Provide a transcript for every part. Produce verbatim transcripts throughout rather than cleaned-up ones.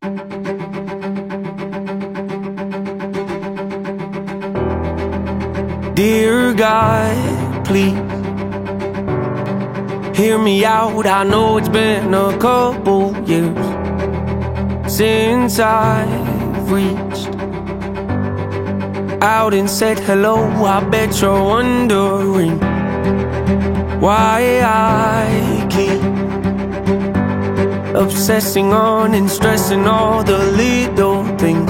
Dear God, please hear me out. I know it's been a couple years since I've reached out and said hello. I bet you're wondering why I keep obsessing on and stressing all the little things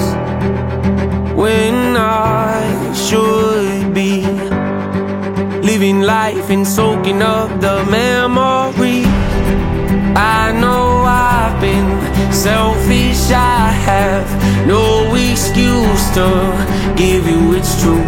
when I should be living life and soaking up the memory. I know I've been selfish, I have no excuse to give you it's true.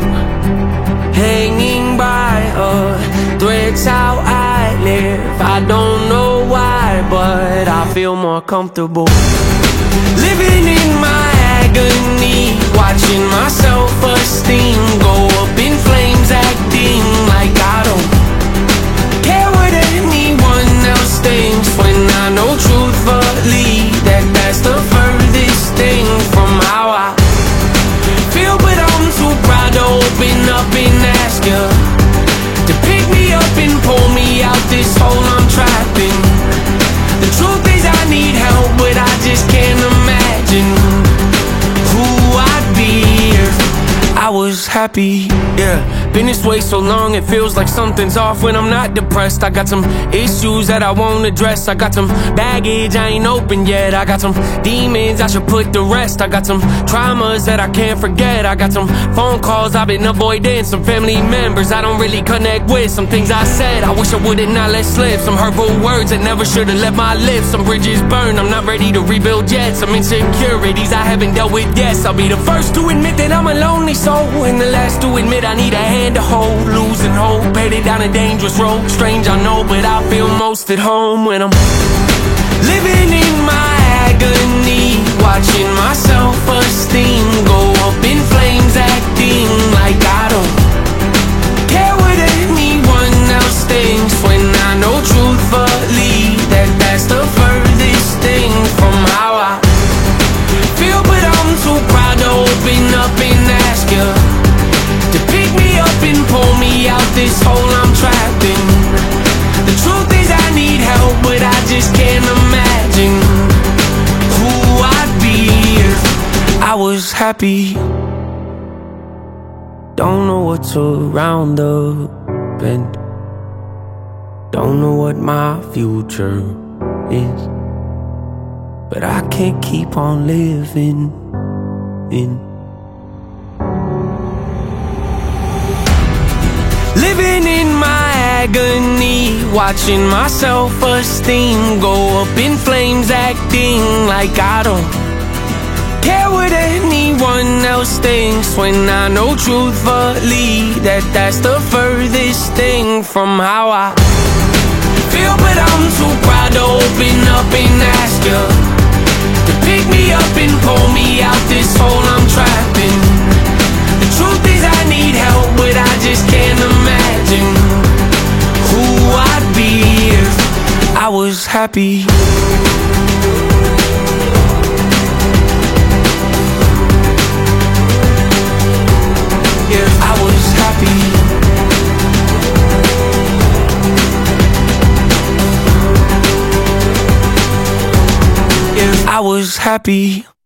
Hanging by a thread's how I live. I don't know why, but I feel more comfortable living in my agony, watching my self-esteem go up in flames, acting like I don't care what anyone else thinks, when I know truthfully that that's the furthest thing from how I feel. But I'm too proud to open up and ask you to pick me up and pull me out this hole I'm trapped in. The truth is I need help, but I just can't imagine who I'd be if I was happy. Yeah, been this way so long it feels like something's off when I'm not depressed. I got some issues that I won't address. I got some baggage I ain't open yet. I got some demons I should put to rest. I got some traumas that I can't forget. I got some phone calls I've been avoiding, some family members I don't really connect with, some things I said I wish I would've not let slip, some hurtful words that never should've left my lips, some bridges burned I'm not ready to rebuild yet, some insecurities I haven't dealt with yet. I'll be the first to admit that I'm a lonely soul, and the last to admit I need a hand to hold. Losing hope, headed down a dangerous road. Strange I know, but I feel most at home when I'm living in my agony, watching my self-esteem go up in flames, acting like I don't care what anyone else thinks, when I know truthfully that that's the furthest thing from how I feel. But I'm too proud to open up and ask you to pick me up and pull me out this hole I'm trapped in. The truth is I need help, but I just can't imagine who I'd be if I was happy. Don't know what's around the bend, don't know what my future is, but I can't keep on living in living in my agony, watching my self-esteem go up in flames, acting like I don't care what anyone else thinks, when I know truthfully that that's the furthest thing from how I feel. But I'm too proud to open up and ask you to pick me up and pull me out this hole I'm trapped in. The truth is I need help, but I just can't imagine who I'd be if I was happy. If I was happy. If I was happy.